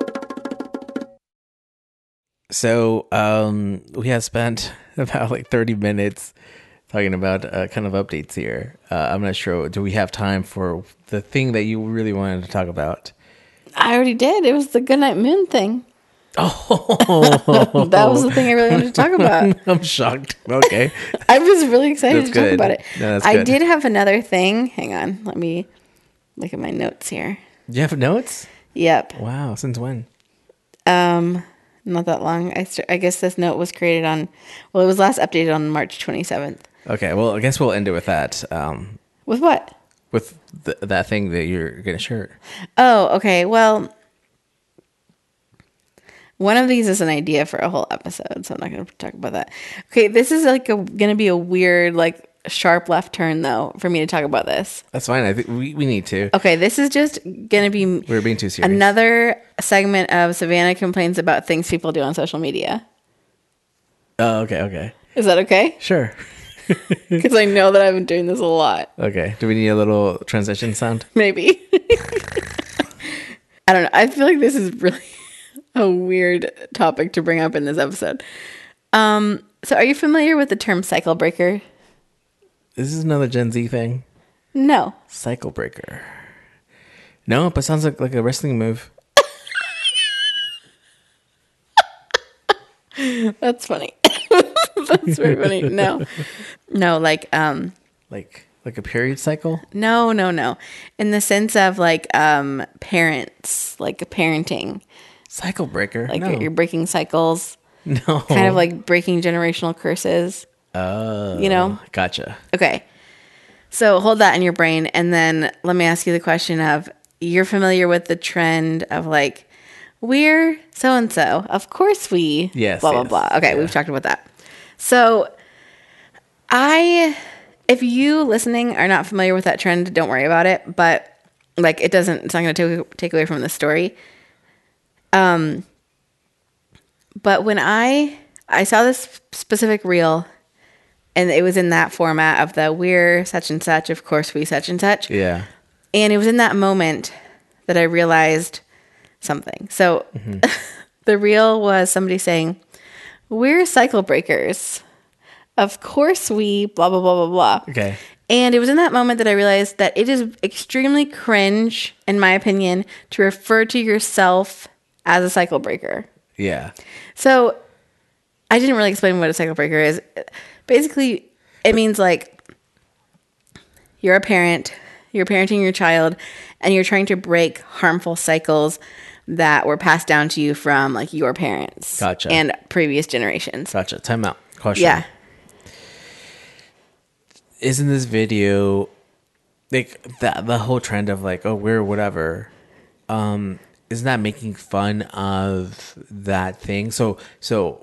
So um, we have spent about like thirty minutes talking about uh, kind of updates here. Uh, I'm not sure. Do we have time for the thing that you really wanted to talk about? I already did. It was the Goodnight Moon thing. Oh, That was the thing I really wanted to talk about. I'm shocked. Okay. I was really excited That's to talk good. about it. No, that's I good. did have another thing. Hang on. Let me look at my notes here. You have notes? Yep. Wow. Since when? Um, not that long. I, st- I guess this note was created on, well, it was last updated on March twenty-seventh. Okay. Well, I guess we'll end it with that. Um, With what? with th- that thing that you're going to share. Oh, okay. Well, one of these is an idea for a whole episode, so I'm not going to talk about that. Okay, this is like a, going to be a weird, like, sharp left turn, though, for me to talk about this. That's fine. I think we, we need to. Okay, this is just going to be We're being too serious. another segment of Savannah complains about things people do on social media. Oh, okay. Okay. Is that okay? Sure. Because I know that I've been doing this a lot. Okay. Do we need a little transition sound? Maybe. I don't know. I feel like this is really a weird topic to bring up in this episode. Um, so are you familiar with the term cycle breaker? This is another Gen Z thing. No. Cycle breaker. No, but sounds like, like a wrestling move. That's funny. That's very funny. No. No, like, um, Like like a period cycle? no, no, no. In the sense of like um parents, like parenting. Cycle breaker? Like no. you're, you're breaking cycles, no. kind of like breaking generational curses. Oh. You know? Gotcha. Okay. So hold that in your brain. And then let me ask you the question of, you're familiar with the trend of like, we're so-and-so. Of course we, Yes, blah, blah, yes. blah. Okay. Yeah. We've talked about that. So I, if you listening are not familiar with that trend, don't worry about it. But like, it doesn't, it's not going to take, take away from the story. Um, but when I, I saw this specific reel, and it was in that format of the we're such and such, of course we such and such. Yeah. And it was in that moment that I realized something. So Mm-hmm. the reel was somebody saying, we're cycle breakers. Of course we blah, blah, blah, blah, blah. Okay. And it was in that moment that I realized that it is extremely cringe, in my opinion, to refer to yourself as a cycle breaker. Yeah. So I didn't really explain what a cycle breaker is. Basically, it means like you're a parent, you're parenting your child, and you're trying to break harmful cycles that were passed down to you from like your parents Gotcha. and previous generations. Gotcha. Time out. Question. Yeah. Isn't this video like that the whole trend of like, oh, we're whatever, um, isn't that making fun of that thing? So so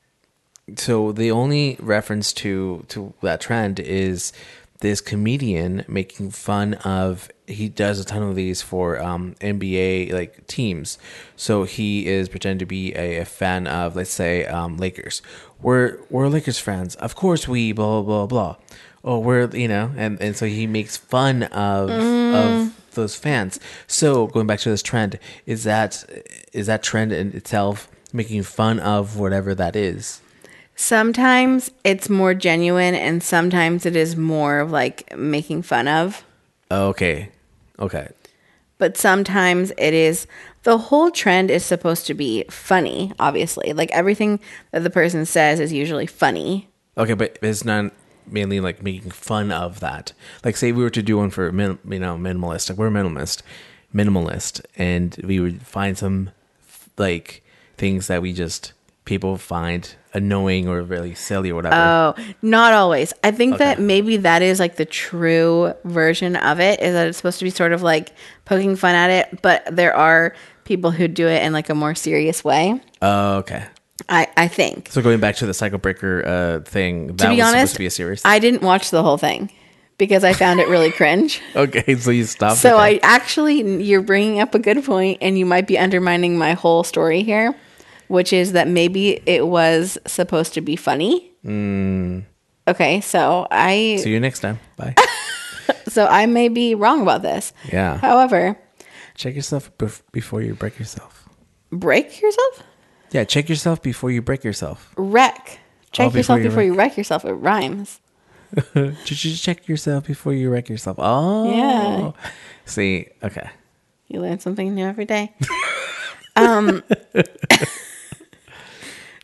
so the only reference to to that trend is this comedian making fun of, he does a ton of these for um N B A like teams. So he is pretending to be a, a fan of, let's say, um Lakers. We're we're Lakers fans. Of course we blah blah blah blah. Oh, we're, you know, and, and so he makes fun of of those fans. So going back to this trend, is that is that trend in itself making fun of whatever that is? Sometimes it's more genuine, and sometimes it is more of like making fun of. Okay. Okay. But sometimes it is, the whole trend is supposed to be funny, obviously. Like everything that the person says is usually funny. Okay, but it's not mainly like making fun of that. Like, say we were to do one for min, you know minimalist. Like we're minimalist, minimalist, and we would find some like things that we just people find annoying or really silly or whatever. Oh, not always. I think Okay. that maybe that is like the true version of it, is that it's supposed to be sort of like poking fun at it, but there are people who do it in like a more serious way. Oh, okay. I, I think. So going back to the cycle breaker uh, thing, that To be was honest, supposed to be a series. I didn't watch the whole thing because I found it really cringe. Okay, so you stopped. So okay. I actually, you're bringing up a good point, and you might be undermining my whole story here, which is that maybe it was supposed to be funny. Mm. Okay, so I See you next time. Bye. so I may be wrong about this. Yeah. However, Check yourself bef- before you break yourself. break yourself? Yeah, check yourself before you break yourself. Wreck. Check Oh, before yourself you before wreck. you wreck yourself. It rhymes. Did you check yourself before you wreck yourself? Oh. Yeah. See, okay. You learn something new every day. um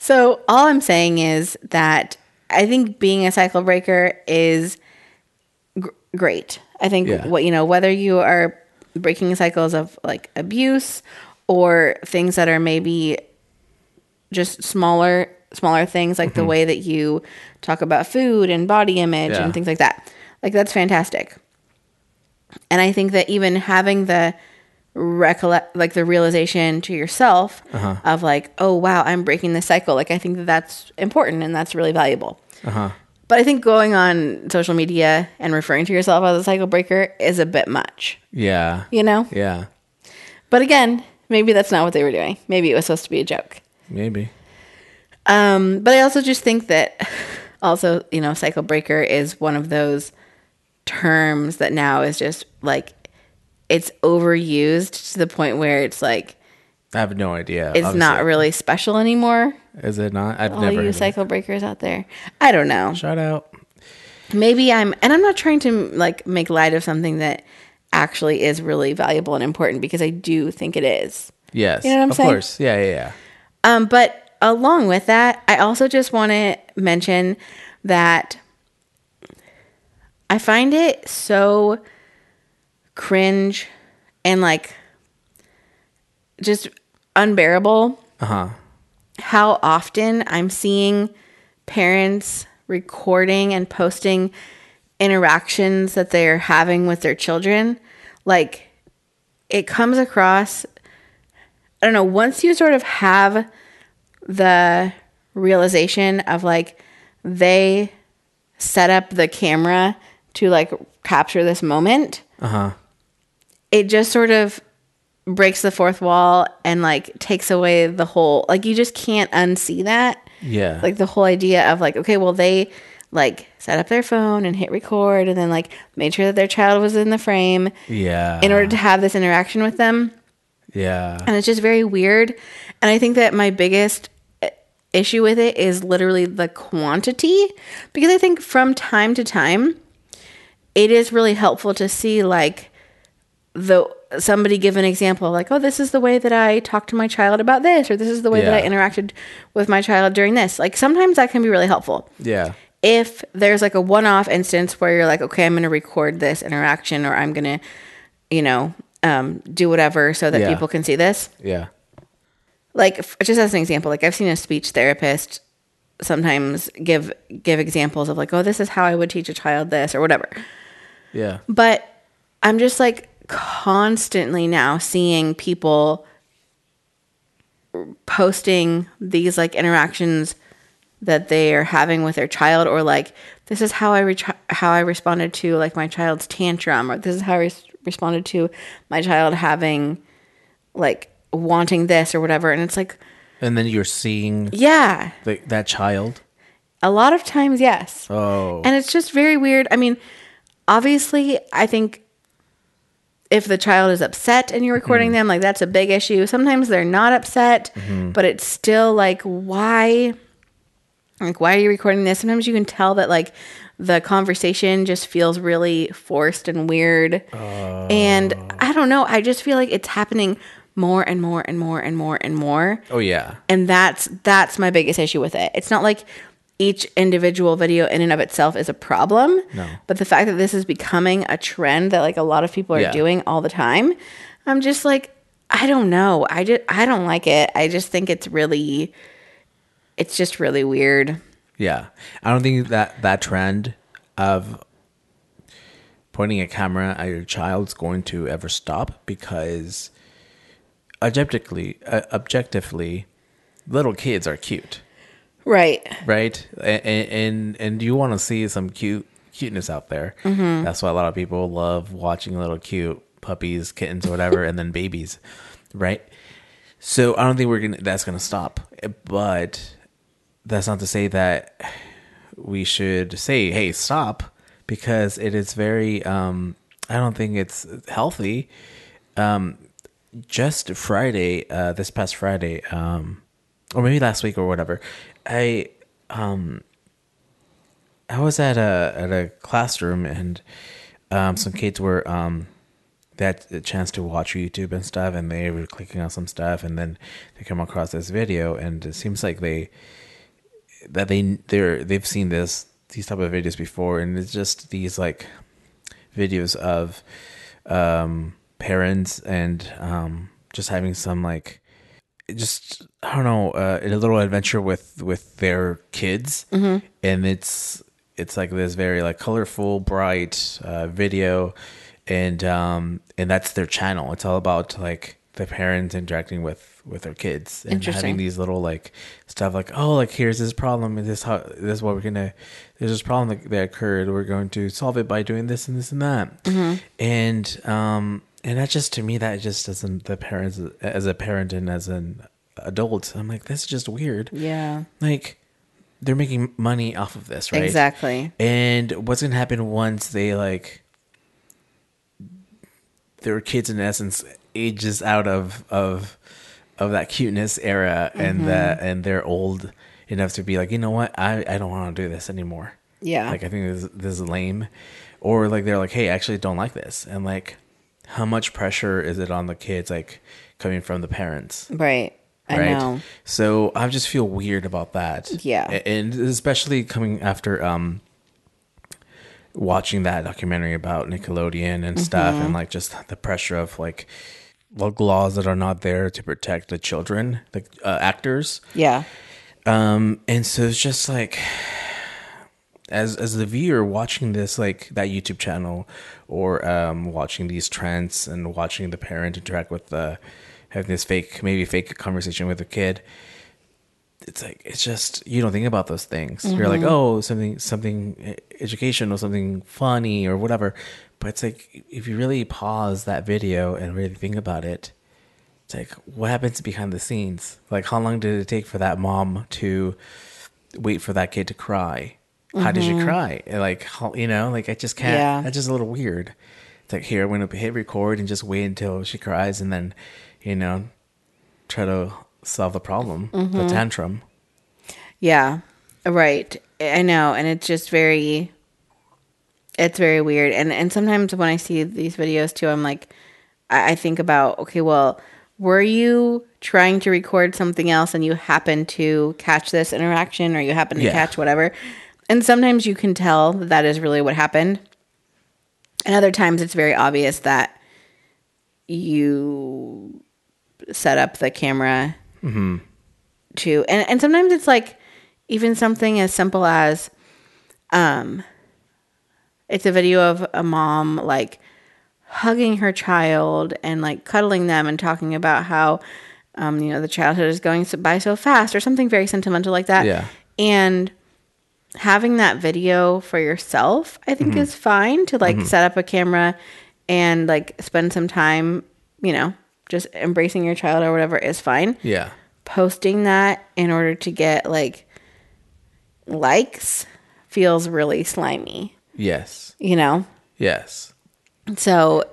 So all I'm saying is that I think being a cycle breaker is gr- great. I think Yeah. what you know, whether you are breaking cycles of like abuse or things that are maybe just smaller smaller things like the way that you talk about food and body image Yeah. and things like that. Like that's fantastic. And I think that even having the recollect like the realization to yourself Uh-huh. of like, oh wow, I'm breaking this cycle. Like I think that that's important and that's really valuable. Uh-huh. But I think going on social media and referring to yourself as a cycle breaker is a bit much, Yeah. you know? Yeah. But again, maybe that's not what they were doing. Maybe it was supposed to be a joke. Maybe. Um, but I also just think that also, you know, cycle breaker is one of those terms that now is just like it's overused to the point where it's like I have no idea. it's obviously. not really special anymore. Is it not? I've All never heard you of cycle breakers out there. I don't know. it. Shout out. Maybe I'm, and I'm not trying to like make light of something that actually is really valuable and important because I do think it is. Yes. You know what I'm of saying? course. Yeah, yeah, yeah. Um, but along with that, I also just want to mention that I find it so cringe and like just unbearable Uh-huh. how often I'm seeing parents recording and posting interactions that they're having with their children. Like it comes across, I don't know, once you sort of have the realization of like they set up the camera to like capture this moment, Uh-huh. it just sort of breaks the fourth wall and like takes away the whole, like you just can't unsee that. Yeah. Like the whole idea of like, okay, well they like set up their phone and hit record and then like made sure that their child was in the frame yeah. in order to have this interaction with them. Yeah. And it's just very weird. And I think that my biggest issue with it is literally the quantity, because I think from time to time, it is really helpful to see like the somebody give an example like, oh, this is the way that I talked to my child about this, or this is the way that I Yeah. interacted with my child during this. Like sometimes that can be really helpful. Yeah. If there's like a one-off instance where you're like, okay, I'm going to record this interaction, or I'm going to, you know, um, do whatever so that Yeah. people can see this. Yeah. Like f- just as an example, like I've seen a speech therapist sometimes give give examples of like, oh, this is how I would teach a child this or whatever. Yeah. But I'm just like constantly now seeing people posting these like interactions that they are having with their child, or like, this is how I re- how I responded to like my child's tantrum, or this is how I res- responded to my child having like wanting this or whatever. And it's like, And then you're seeing yeah, the, that child. a lot of times, yes. Oh. And it's just very weird. I mean, obviously, I think if the child is upset and you're recording them, like that's a big issue. Sometimes they're not upset, but it's still like, why? Like, why are you recording this? Sometimes you can tell that like the conversation just feels really forced and weird. And I don't know. I just feel like it's happening more and more and more and more and more. oh yeah. And that's that's my biggest issue with it. It's not like each individual video in and of itself is a problem. No. But the fact that this is becoming a trend that like a lot of people are Yeah. doing all the time, I'm just like, I don't know. I just I don't like it. I just think it's really it's just really weird. Yeah. I don't think that that trend of pointing a camera at your child's going to ever stop, because objectively, uh, objectively, little kids are cute, Right. right? And and, and you want to see some cute cuteness out there. Mm-hmm. That's why a lot of people love watching little cute puppies, kittens, or whatever, and then babies, right? So I don't think we're gonna that's gonna stop. But that's not to say that we should say, "Hey, stop," because it is very. Um, I don't think it's healthy. Um, just Friday, uh, this past Friday, um, or maybe last week or whatever, I um, I was at a at a classroom, and um, some kids were um, they had a chance to watch YouTube and stuff, and they were clicking on some stuff, and then they come across this video, and it seems like they that they they're they've seen this these type of videos before, and it's just these like videos of um, parents and um, just having some like just I don't know uh, a little adventure with with their kids, mm-hmm. and it's it's like this very like colorful, bright uh, video. And um and that's their channel. It's all about like the parents interacting with with their kids and having these little like stuff like, oh, like here's this problem and this how this is what we're gonna there's this problem that, that occurred. We're going to solve it by doing this and this and that. Mm-hmm. And um and that just to me that just doesn't the parents as a parent and as an adult. I'm like, this is just weird. Yeah. Like they're making money off of this, right? Exactly. And what's gonna happen once they like their kids in essence ages out of of of that cuteness era, and mm-hmm. that and they're old enough to be like, you know what, I, I don't want to do this anymore. Yeah, like I think this this is lame, or like they're like, hey, I actually don't like this, and like how much pressure is it on the kids like coming from the parents? Right. I right? know. So I just feel weird about that. Yeah, and especially coming after um. watching that documentary about Nickelodeon and stuff, mm-hmm. and like just the pressure of like laws that are not there to protect the children, the uh, actors. Yeah. Um, and so it's just like, as as the viewer watching this, like that YouTube channel, or um, watching these trends and watching the parent interact with the having this fake, maybe fake conversation with a kid. It's like, it's just, you don't think about those things. Mm-hmm. You're like, oh, something, something educational, something funny or whatever. But it's like, if you really pause that video and really think about it, it's like, what happens behind the scenes? Like, how long did it take for that mom to wait for that kid to cry? How mm-hmm. did she cry? And like, how, you know, like I just can't, yeah. that's just a little weird. It's like, here, I'm going to hit record and just wait until she cries and then, you know, try to solve the problem, mm-hmm. the tantrum. Yeah, right. I know, and it's just very, it's very weird. And and sometimes when I see these videos too, I'm like, I, I think about, okay, well, were you trying to record something else and you happen to catch this interaction, or you happen to yeah. catch whatever? And sometimes you can tell that, that is really what happened. And other times it's very obvious that you set up the camera mm-hmm. to, and, and sometimes it's like even something as simple as, um, it's a video of a mom like hugging her child and like cuddling them and talking about how, um, you know, the childhood is going by so fast, or something very sentimental like that. Yeah. And having that video for yourself, I think mm-hmm. is fine to like mm-hmm. set up a camera and like spend some time, you know, just embracing your child or whatever is fine. Yeah. Posting that in order to get like likes feels really slimy. Yes. You know? Yes. So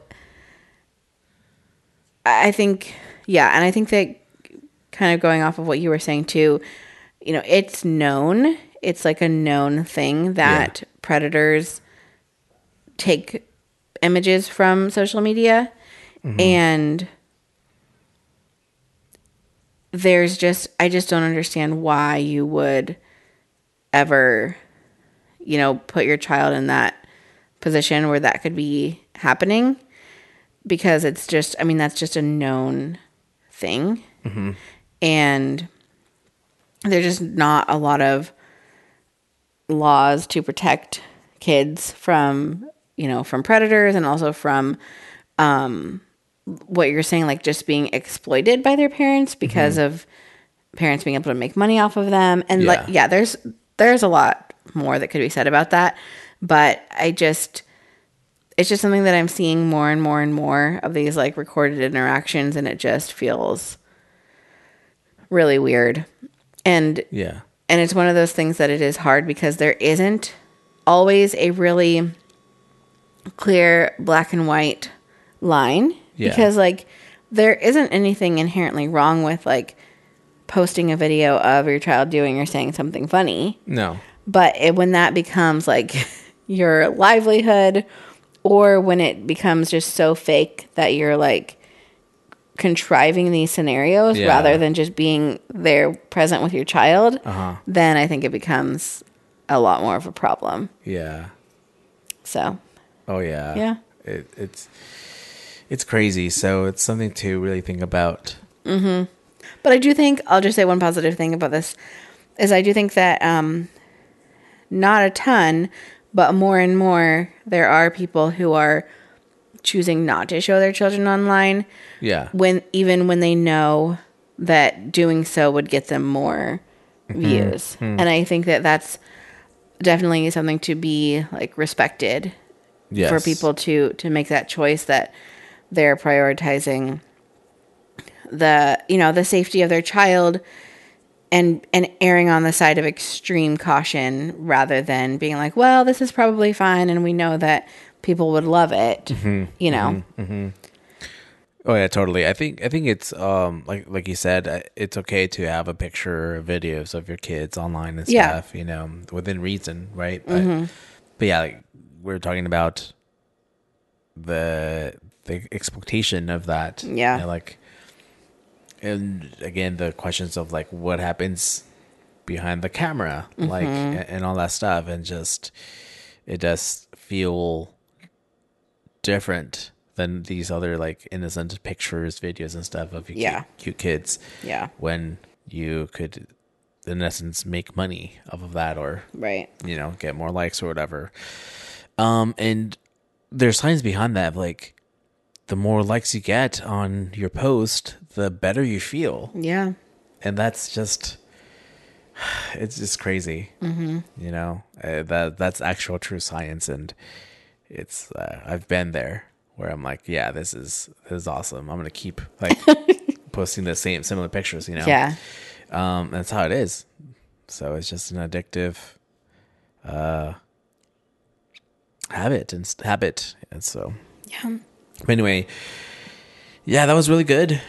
I think, yeah. And I think that kind of going off of what you were saying too, you know, it's known, it's like a known thing that yeah. predators take images from social media, mm-hmm. and there's just, I just don't understand why you would ever, you know, put your child in that position where that could be happening, because it's just, I mean, that's just a known thing. Mm-hmm. And there's just not a lot of laws to protect kids from, you know, from predators, and also from, um, what you're saying, like just being exploited by their parents because mm-hmm. of parents being able to make money off of them. And yeah. like, yeah, there's, there's a lot more that could be said about that, but I just, it's just something that I'm seeing more and more and more of these like recorded interactions, and it just feels really weird. And yeah. And it's one of those things that it is hard because there isn't always a really clear black and white line. Yeah. Because like there isn't anything inherently wrong with like posting a video of your child doing or saying something funny. No. But it, when that becomes like your livelihood, or when it becomes just so fake that you're like contriving these scenarios Yeah. rather than just being there present with your child, Uh-huh. then I think it becomes a lot more of a problem. Yeah. So, Oh yeah. Yeah. It, it's it's crazy. So it's something to really think about. but I do think, I'll just say one positive thing about this, is I do think that um, not a ton, but more and more, there are people who are choosing not to show their children online Yeah. when even when they know that doing so would get them more views. And I think that that's definitely something to be like respected Yes. for people to to make that choice, that they're prioritizing the, you know, the safety of their child and and erring on the side of extreme caution rather than being like, well, this is probably fine and we know that people would love it, you know. Oh yeah, totally. I think I think it's um like like you said, uh, it's okay to have a picture or videos of your kids online and Yeah. stuff, you know, within reason, right? But but yeah, like we're talking about the the expectation of that. Yeah. you know, like and again the questions of like what happens behind the camera, like and, and all that stuff, and just it does feel different than these other like innocent pictures, videos, and stuff of your Yeah. cute, cute kids. Yeah. When you could, in essence, make money off of that, or Right. you know, get more likes or whatever. Um, and there's science behind that. Of like, the more likes you get on your post, the better you feel, Yeah. and that's just. It's just crazy, mm-hmm. you know. Uh, that that's actual true science, and it's uh, I've been there where I'm like, yeah, this is this is awesome. I'm gonna keep like posting the same similar pictures, you know. Yeah. Um, that's how it is. So it's just an addictive uh habit and st- habit, and so Yeah. but anyway, yeah, that was really good.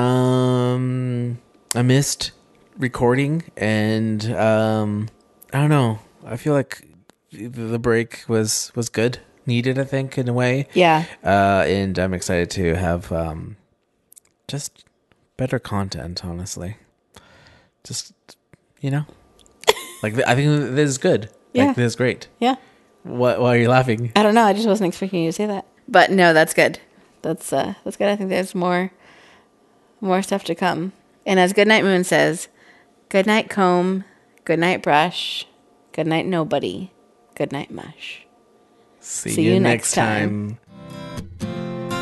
Um, I missed recording, and um, I don't know. I feel like the break was was good, needed. I think in a way. Yeah. Uh, and I'm excited to have um, just better content. Honestly, just you know, like I think this is good. Yeah. Like this is great. Yeah. What? Why are you laughing? I don't know. I just wasn't expecting you to say that. But no, that's good. That's uh that's good. I think there's more more stuff to come. And as Goodnight Moon says, good night comb, good night brush, good night nobody, good night mush. See, See you, you next next time. time.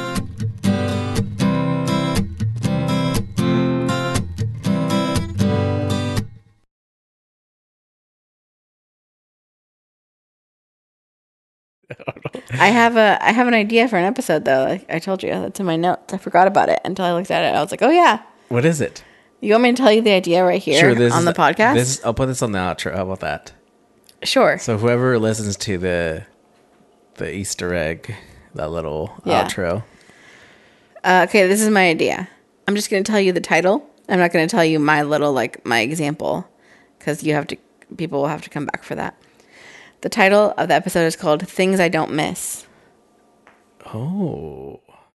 I have a I have an idea for an episode though. I, I told you that's in my notes. I forgot about it until I looked at it. I was like, oh yeah. What is it? You want me to tell you the idea right here this on is- the podcast? This, I'll put this on the outro. How about that? Sure. So whoever listens to the the Easter egg, that little Yeah. outro. Uh, okay, this is my idea. I'm just going to tell you the title. I'm not going to tell you my little, like, my example, because you have to, people will have to come back for that. The title of the episode is called Things I Don't Miss. Oh.